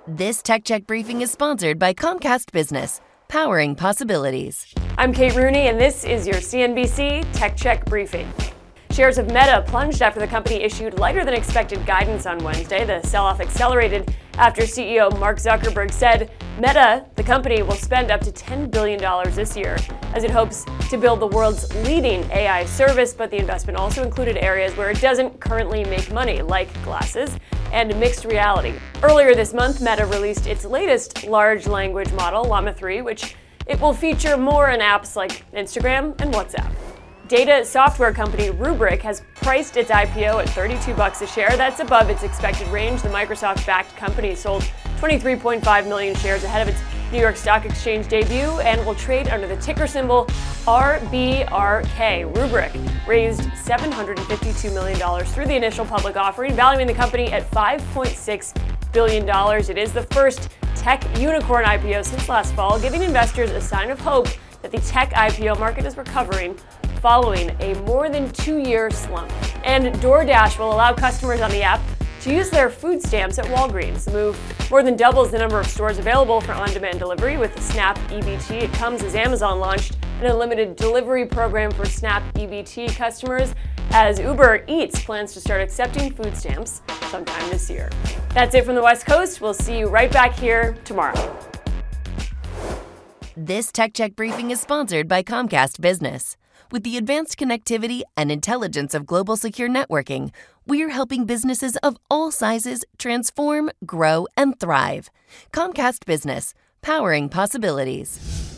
This Tech Check briefing is sponsored by Comcast Business, powering possibilities. I'm Kate Rooney, and this is your CNBC Tech Check briefing. Shares of Meta plunged after the company issued lighter than expected guidance on Wednesday. The sell-off accelerated after CEO Mark Zuckerberg said Meta, the company, will spend up to $10 billion this year as it hopes to build the world's leading AI service, but the investment also included areas where it doesn't currently make money, like glasses and mixed reality. Earlier this month, Meta released its latest large language model, Llama 3, which it will feature more in apps like Instagram and WhatsApp. Data software company Rubrik has priced its IPO at $32 a share. That's above its expected range. The Microsoft-backed company sold 23.5 million shares ahead of its New York Stock Exchange debut and will trade under the ticker symbol RBRK. Rubrik raised $752 million through the initial public offering, valuing the company at $5.6 billion. It is the first tech unicorn IPO since last fall, giving investors a sign of hope that the tech IPO market is recovering following a more than 2-year slump. And DoorDash will allow customers on the app to use their food stamps at Walgreens. The move more than doubles the number of stores available for on-demand delivery with Snap EBT. It comes as Amazon launched an unlimited delivery program for Snap EBT customers, as Uber Eats plans to start accepting food stamps sometime this year. That's it from the West Coast. We'll see you right back here tomorrow. This Tech Check briefing is sponsored by Comcast Business. With the advanced connectivity and intelligence of global secure networking, we're helping businesses of all sizes transform, grow, and thrive. Comcast Business, powering possibilities.